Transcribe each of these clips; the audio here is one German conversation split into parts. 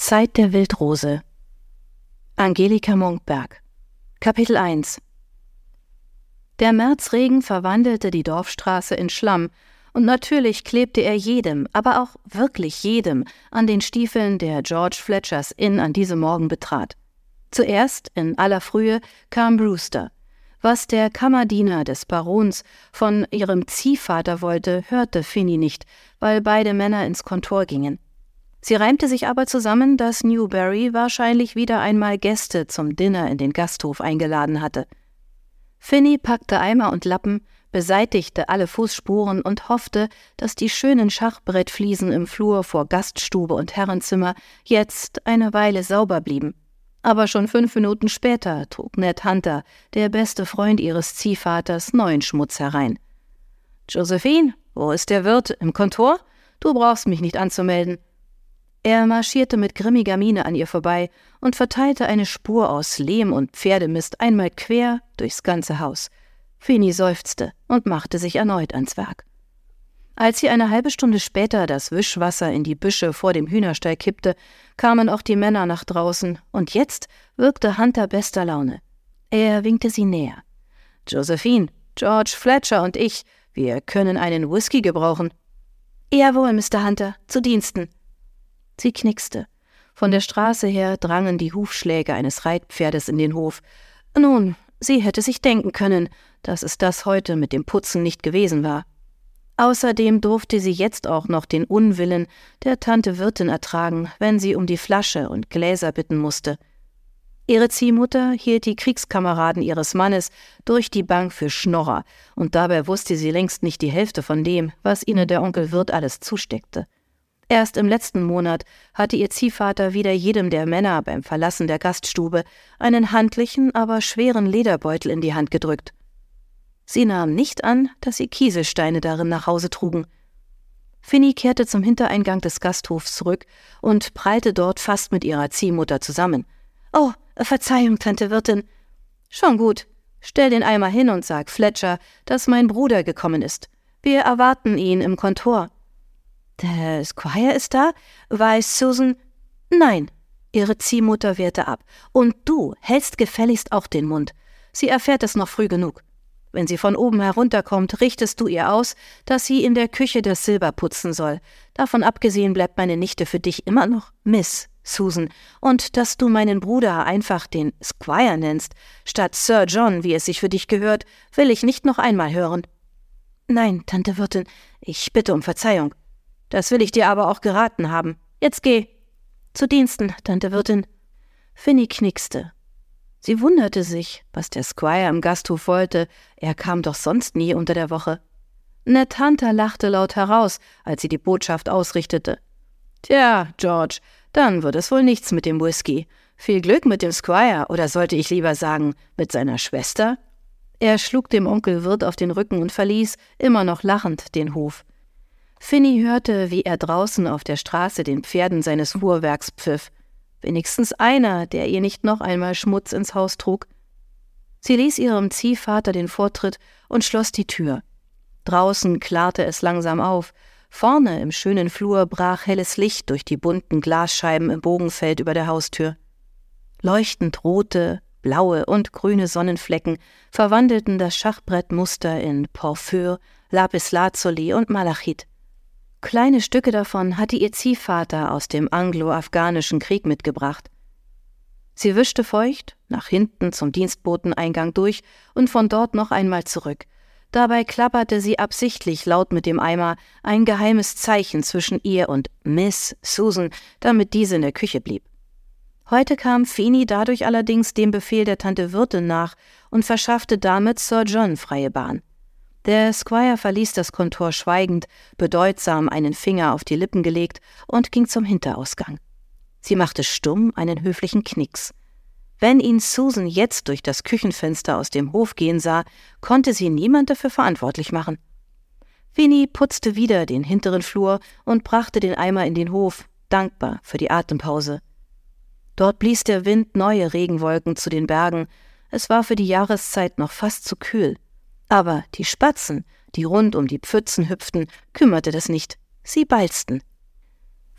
Zeit der Wildrose. Angelika Munkberg. Kapitel 1. Der Märzregen verwandelte die Dorfstraße in Schlamm, und natürlich klebte er jedem, aber auch wirklich jedem, an den Stiefeln, der George Fletchers Inn an diesem Morgen betrat. Zuerst, in aller Frühe, kam Brewster. Was der Kammerdiener des Barons von ihrem Ziehvater wollte, hörte Finny nicht, weil beide Männer ins Kontor gingen. Sie reimte sich aber zusammen, dass Newberry wahrscheinlich wieder einmal Gäste zum Dinner in den Gasthof eingeladen hatte. Finny packte Eimer und Lappen, beseitigte alle Fußspuren und hoffte, dass die schönen Schachbrettfliesen im Flur vor Gaststube und Herrenzimmer jetzt eine Weile sauber blieben. Aber schon 5 Minuten später trug Ned Hunter, der beste Freund ihres Ziehvaters, neuen Schmutz herein. »Josephine, wo ist der Wirt? Im Kontor? Du brauchst mich nicht anzumelden.« Er marschierte mit grimmiger Miene an ihr vorbei und verteilte eine Spur aus Lehm und Pferdemist einmal quer durchs ganze Haus. Finny seufzte und machte sich erneut ans Werk. Als sie eine halbe Stunde später das Wischwasser in die Büsche vor dem Hühnerstall kippte, kamen auch die Männer nach draußen, und jetzt wirkte Hunter bester Laune. Er winkte sie näher. »Josephine, George Fletcher und ich, wir können einen Whisky gebrauchen.« »Jawohl, Mr. Hunter, zu Diensten.« Sie knickste. Von der Straße her drangen die Hufschläge eines Reitpferdes in den Hof. Nun, sie hätte sich denken können, dass es das heute mit dem Putzen nicht gewesen war. Außerdem durfte sie jetzt auch noch den Unwillen der Tante Wirtin ertragen, wenn sie um die Flasche und Gläser bitten musste. Ihre Ziehmutter hielt die Kriegskameraden ihres Mannes durch die Bank für Schnorrer, und dabei wusste sie längst nicht die Hälfte von dem, was ihnen der Onkel Wirt alles zusteckte. Erst im letzten Monat hatte ihr Ziehvater wieder jedem der Männer beim Verlassen der Gaststube einen handlichen, aber schweren Lederbeutel in die Hand gedrückt. Sie nahm nicht an, dass sie Kieselsteine darin nach Hause trugen. Finny kehrte zum Hintereingang des Gasthofs zurück und prallte dort fast mit ihrer Ziehmutter zusammen. »Oh, Verzeihung, Tante Wirtin.« »Schon gut. Stell den Eimer hin und sag Fletcher, dass mein Bruder gekommen ist. Wir erwarten ihn im Kontor.« »Der Squire ist da? Weiß Susan?« »Nein.« Ihre Ziehmutter wehrte ab. »Und du hältst gefälligst auch den Mund. Sie erfährt es noch früh genug. Wenn sie von oben herunterkommt, richtest du ihr aus, dass sie in der Küche das Silber putzen soll. Davon abgesehen bleibt meine Nichte für dich immer noch Miss Susan. Und dass du meinen Bruder einfach den Squire nennst, statt Sir John, wie es sich für dich gehört, will ich nicht noch einmal hören.« »Nein, Tante Wirtin, ich bitte um Verzeihung.« »Das will ich dir aber auch geraten haben. Jetzt geh.« »Zu Diensten, Tante Wirtin.« Finny knickste. Sie wunderte sich, was der Squire im Gasthof wollte, er kam doch sonst nie unter der Woche. Ned Hunter lachte laut heraus, als sie die Botschaft ausrichtete. »Tja, George, dann wird es wohl nichts mit dem Whisky. Viel Glück mit dem Squire, oder sollte ich lieber sagen, mit seiner Schwester?« Er schlug dem Onkel Wirt auf den Rücken und verließ, immer noch lachend, den Hof. Finny hörte, wie er draußen auf der Straße den Pferden seines Fuhrwerks pfiff. Wenigstens einer, der ihr nicht noch einmal Schmutz ins Haus trug. Sie ließ ihrem Ziehvater den Vortritt und schloss die Tür. Draußen klarte es langsam auf. Vorne im schönen Flur brach helles Licht durch die bunten Glasscheiben im Bogenfeld über der Haustür. Leuchtend rote, blaue und grüne Sonnenflecken verwandelten das Schachbrettmuster in Porphyr, Lapislazuli und Malachit. Kleine Stücke davon hatte ihr Ziehvater aus dem anglo-afghanischen Krieg mitgebracht. Sie wischte feucht, nach hinten zum Dienstboteneingang durch und von dort noch einmal zurück. Dabei klapperte sie absichtlich laut mit dem Eimer ein geheimes Zeichen zwischen ihr und Miss Susan, damit diese in der Küche blieb. Heute kam Finny dadurch allerdings dem Befehl der Tante Wirtin nach und verschaffte damit Sir John freie Bahn. Der Squire verließ das Kontor schweigend, bedeutsam einen Finger auf die Lippen gelegt und ging zum Hinterausgang. Sie machte stumm einen höflichen Knicks. Wenn ihn Susan jetzt durch das Küchenfenster aus dem Hof gehen sah, konnte sie niemand dafür verantwortlich machen. Finny putzte wieder den hinteren Flur und brachte den Eimer in den Hof, dankbar für die Atempause. Dort blies der Wind neue Regenwolken zu den Bergen. Es war für die Jahreszeit noch fast zu kühl. Aber die Spatzen, die rund um die Pfützen hüpften, kümmerte das nicht. Sie balzten.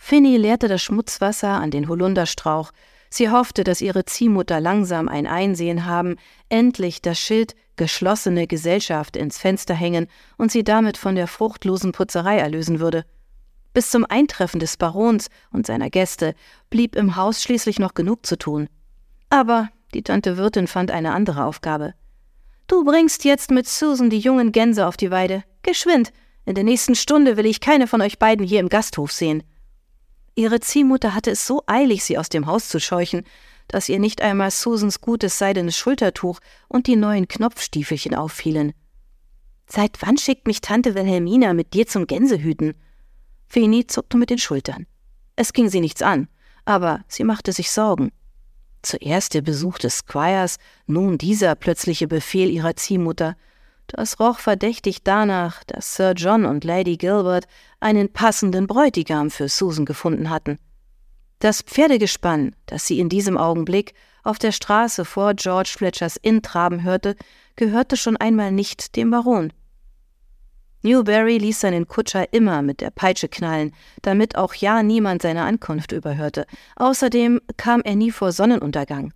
Finny leerte das Schmutzwasser an den Holunderstrauch. Sie hoffte, dass ihre Ziehmutter langsam ein Einsehen haben, endlich das Schild »Geschlossene Gesellschaft« ins Fenster hängen und sie damit von der fruchtlosen Putzerei erlösen würde. Bis zum Eintreffen des Barons und seiner Gäste blieb im Haus schließlich noch genug zu tun. Aber die Tante Wirtin fand eine andere Aufgabe. »Du bringst jetzt mit Susan die jungen Gänse auf die Weide. Geschwind! In der nächsten Stunde will ich keine von euch beiden hier im Gasthof sehen.« Ihre Ziehmutter hatte es so eilig, sie aus dem Haus zu scheuchen, dass ihr nicht einmal Susans gutes seidenes Schultertuch und die neuen Knopfstiefelchen auffielen. »Seit wann schickt mich Tante Wilhelmina mit dir zum Gänsehüten?« Finny zuckte mit den Schultern. Es ging sie nichts an, aber sie machte sich Sorgen. Zuerst der Besuch des Squires, nun dieser plötzliche Befehl ihrer Ziehmutter. Das roch verdächtig danach, dass Sir John und Lady Gilbert einen passenden Bräutigam für Susan gefunden hatten. Das Pferdegespann, das sie in diesem Augenblick auf der Straße vor George Fletchers Inn traben hörte, gehörte schon einmal nicht dem Baron. Newberry ließ seinen Kutscher immer mit der Peitsche knallen, damit auch ja niemand seine Ankunft überhörte. Außerdem kam er nie vor Sonnenuntergang.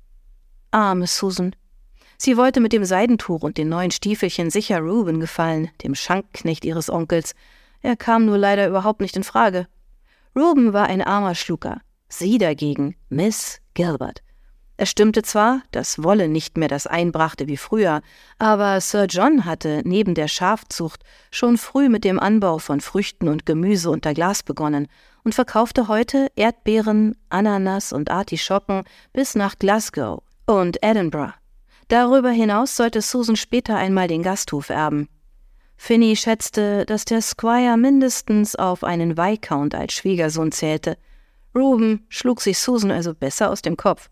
Arme Susan. Sie wollte mit dem Seidentuch und den neuen Stiefelchen sicher Reuben gefallen, dem Schankknecht ihres Onkels. Er kam nur leider überhaupt nicht in Frage. Reuben war ein armer Schlucker, sie dagegen Miss Gilbert. Es stimmte zwar, dass Wolle nicht mehr das einbrachte wie früher, aber Sir John hatte neben der Schafzucht schon früh mit dem Anbau von Früchten und Gemüse unter Glas begonnen und verkaufte heute Erdbeeren, Ananas und Artischocken bis nach Glasgow und Edinburgh. Darüber hinaus sollte Susan später einmal den Gasthof erben. Finny schätzte, dass der Squire mindestens auf einen Viscount als Schwiegersohn zählte. Reuben schlug sich Susan also besser aus dem Kopf.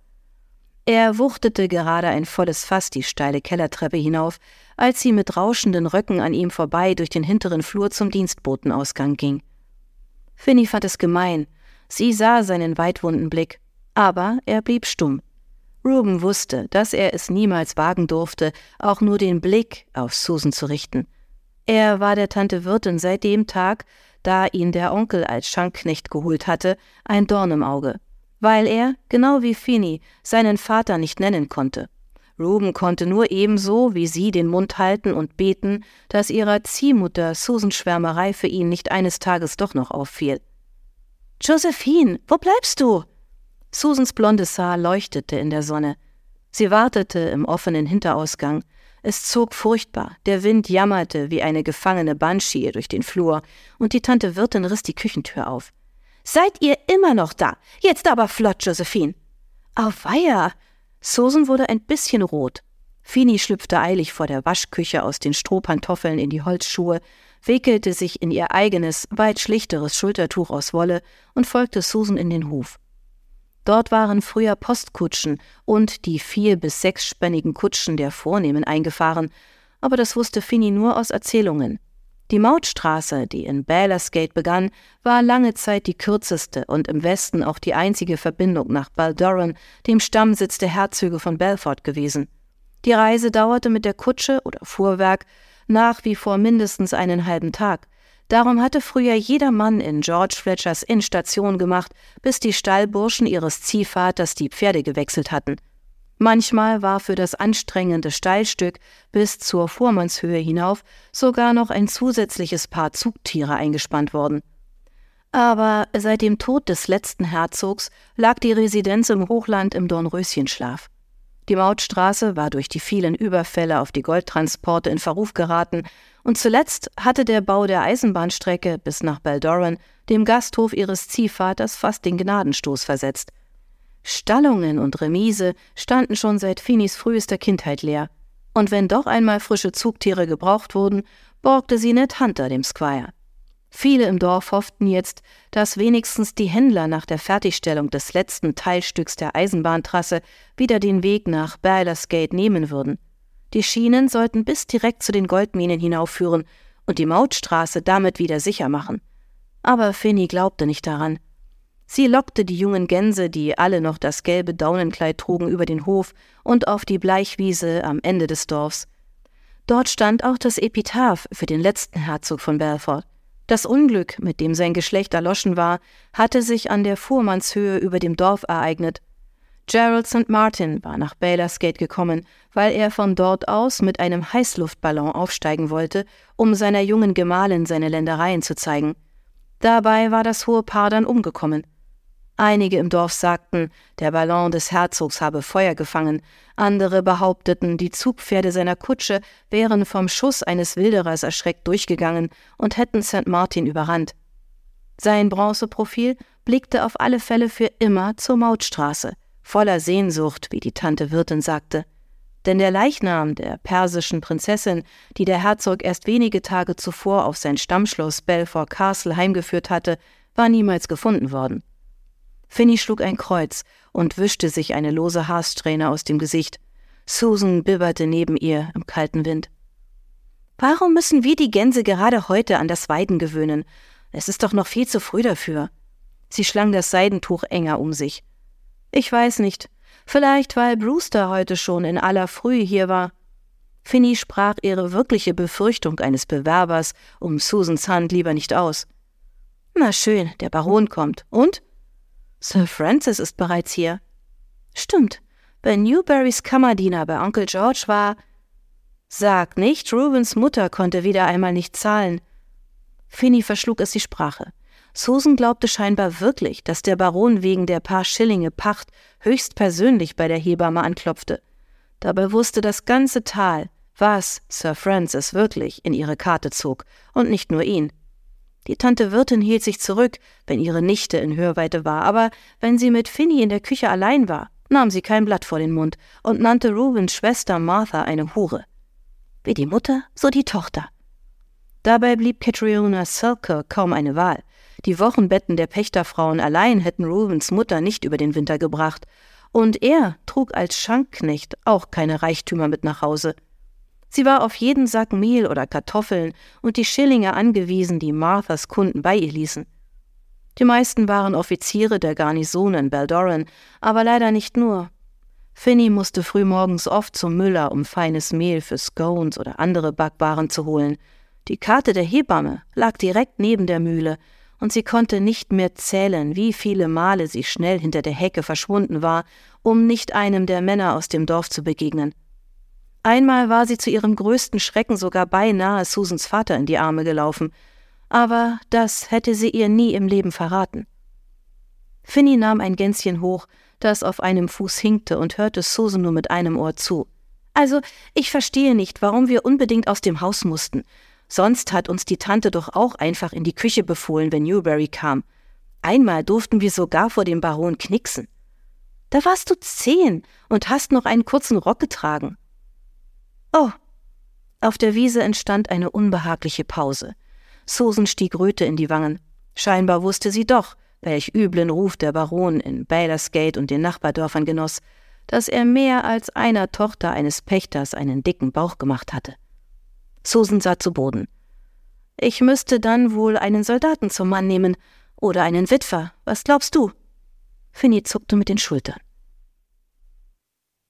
Er wuchtete gerade ein volles Fass die steile Kellertreppe hinauf, als sie mit rauschenden Röcken an ihm vorbei durch den hinteren Flur zum Dienstbotenausgang ging. Finny fand es gemein. Sie sah seinen weitwunden Blick, aber er blieb stumm. Reuben wusste, dass er es niemals wagen durfte, auch nur den Blick auf Susan zu richten. Er war der Tante Wirtin seit dem Tag, da ihn der Onkel als Schankknecht geholt hatte, ein Dorn im Auge, weil er, genau wie Finny, seinen Vater nicht nennen konnte. Reuben konnte nur ebenso wie sie den Mund halten und beten, dass ihrer Ziehmutter Susans Schwärmerei für ihn nicht eines Tages doch noch auffiel. »Josephine, wo bleibst du?« Susans blondes Haar leuchtete in der Sonne. Sie wartete im offenen Hinterausgang. Es zog furchtbar, der Wind jammerte wie eine gefangene Banshee durch den Flur, und die Tante Wirtin riss die Küchentür auf. »Seid ihr immer noch da? Jetzt aber flott, Josephine!« »Auweia!« Susan wurde ein bisschen rot. Finny schlüpfte eilig vor der Waschküche aus den Strohpantoffeln in die Holzschuhe, wickelte sich in ihr eigenes, weit schlichteres Schultertuch aus Wolle und folgte Susan in den Hof. Dort waren früher Postkutschen und die 4- bis 6-spännigen Kutschen der Vornehmen eingefahren, aber das wusste Finny nur aus Erzählungen. Die Mautstraße, die in Ballasgate begann, war lange Zeit die kürzeste und im Westen auch die einzige Verbindung nach Baldoran, dem Stammsitz der Herzöge von Belfort, gewesen. Die Reise dauerte mit der Kutsche oder Fuhrwerk nach wie vor mindestens einen halben Tag. Darum hatte früher jeder Mann in George Fletchers Inn Station gemacht, bis die Stallburschen ihres Ziehvaters die Pferde gewechselt hatten. Manchmal war für das anstrengende Stallstück bis zur Vormannshöhe hinauf sogar noch ein zusätzliches Paar Zugtiere eingespannt worden. Aber seit dem Tod des letzten Herzogs lag die Residenz im Hochland im Dornröschenschlaf. Die Mautstraße war durch die vielen Überfälle auf die Goldtransporte in Verruf geraten, und zuletzt hatte der Bau der Eisenbahnstrecke bis nach Baldoran dem Gasthof ihres Ziehvaters fast den Gnadenstoß versetzt. Stallungen und Remise standen schon seit Finnys frühester Kindheit leer, und wenn doch einmal frische Zugtiere gebraucht wurden, borgte sie Ned Hunter dem Squire. Viele im Dorf hofften jetzt, dass wenigstens die Händler nach der Fertigstellung des letzten Teilstücks der Eisenbahntrasse wieder den Weg nach Ballasgate nehmen würden. Die Schienen sollten bis direkt zu den Goldminen hinaufführen und die Mautstraße damit wieder sicher machen. Aber Finny glaubte nicht daran. Sie lockte die jungen Gänse, die alle noch das gelbe Daunenkleid trugen, über den Hof und auf die Bleichwiese am Ende des Dorfs. Dort stand auch das Epitaph für den letzten Herzog von Belfort. Das Unglück, mit dem sein Geschlecht erloschen war, hatte sich an der Fuhrmannshöhe über dem Dorf ereignet. Gerald St. Martin war nach Baylor's Gate gekommen, weil er von dort aus mit einem Heißluftballon aufsteigen wollte, um seiner jungen Gemahlin seine Ländereien zu zeigen. Dabei war das hohe Paar dann umgekommen. Einige im Dorf sagten, der Ballon des Herzogs habe Feuer gefangen, andere behaupteten, die Zugpferde seiner Kutsche wären vom Schuss eines Wilderers erschreckt durchgegangen und hätten St. Martin überrannt. Sein Bronzeprofil blickte auf alle Fälle für immer zur Mautstraße, voller Sehnsucht, wie die Tante Wirtin sagte. Denn der Leichnam der persischen Prinzessin, die der Herzog erst wenige Tage zuvor auf sein Stammschloss Belfort Castle heimgeführt hatte, war niemals gefunden worden. Finny schlug ein Kreuz und wischte sich eine lose Haarsträhne aus dem Gesicht. Susan bibberte neben ihr im kalten Wind. »Warum müssen wir die Gänse gerade heute an das Weiden gewöhnen? Es ist doch noch viel zu früh dafür.« Sie schlang das Seidentuch enger um sich. »Ich weiß nicht. Vielleicht, weil Brewster heute schon in aller Frühe hier war.« Finny sprach ihre wirkliche Befürchtung eines Bewerbers um Susans Hand lieber nicht aus. »Na schön, der Baron kommt. Und?« »Sir Francis ist bereits hier.« »Stimmt. Wenn Newberrys Kammerdiener bei Onkel George war...« »Sag nicht, Rubens Mutter konnte wieder einmal nicht zahlen.« Finny verschlug es die Sprache. Susan glaubte scheinbar wirklich, dass der Baron wegen der paar Schillinge Pacht höchstpersönlich bei der Hebamme anklopfte. Dabei wusste das ganze Tal, was Sir Francis wirklich in ihre Karte zog, und nicht nur ihn. Die Tante Wirtin hielt sich zurück, wenn ihre Nichte in Hörweite war, aber wenn sie mit Finny in der Küche allein war, nahm sie kein Blatt vor den Mund und nannte Rubens Schwester Martha eine Hure. Wie die Mutter, so die Tochter. Dabei blieb Catriona Selkirk kaum eine Wahl. Die Wochenbetten der Pächterfrauen allein hätten Rubens Mutter nicht über den Winter gebracht, und er trug als Schankknecht auch keine Reichtümer mit nach Hause. Sie war auf jeden Sack Mehl oder Kartoffeln und die Schillinge angewiesen, die Marthas Kunden bei ihr ließen. Die meisten waren Offiziere der Garnison in Baldoran, aber leider nicht nur. Finny musste frühmorgens oft zum Müller, um feines Mehl für Scones oder andere Backwaren zu holen. Die Karte der Hebamme lag direkt neben der Mühle, und sie konnte nicht mehr zählen, wie viele Male sie schnell hinter der Hecke verschwunden war, um nicht einem der Männer aus dem Dorf zu begegnen. Einmal war sie zu ihrem größten Schrecken sogar beinahe Susans Vater in die Arme gelaufen, aber das hätte sie ihr nie im Leben verraten. Finny nahm ein Gänschen hoch, das auf einem Fuß hinkte, und hörte Susan nur mit einem Ohr zu. »Also, ich verstehe nicht, warum wir unbedingt aus dem Haus mussten. Sonst hat uns die Tante doch auch einfach in die Küche befohlen, wenn Newberry kam. Einmal durften wir sogar vor dem Baron knicksen. Da warst du 10 und hast noch einen kurzen Rock getragen.« »Oh!« Auf der Wiese entstand eine unbehagliche Pause. Susan stieg Röte in die Wangen. Scheinbar wusste sie doch, welch üblen Ruf der Baron in Baylor's Gate und den Nachbardörfern genoss, dass er mehr als einer Tochter eines Pächters einen dicken Bauch gemacht hatte. Susan sah zu Boden. »Ich müsste dann wohl einen Soldaten zum Mann nehmen oder einen Witwer. Was glaubst du?« Finny zuckte mit den Schultern.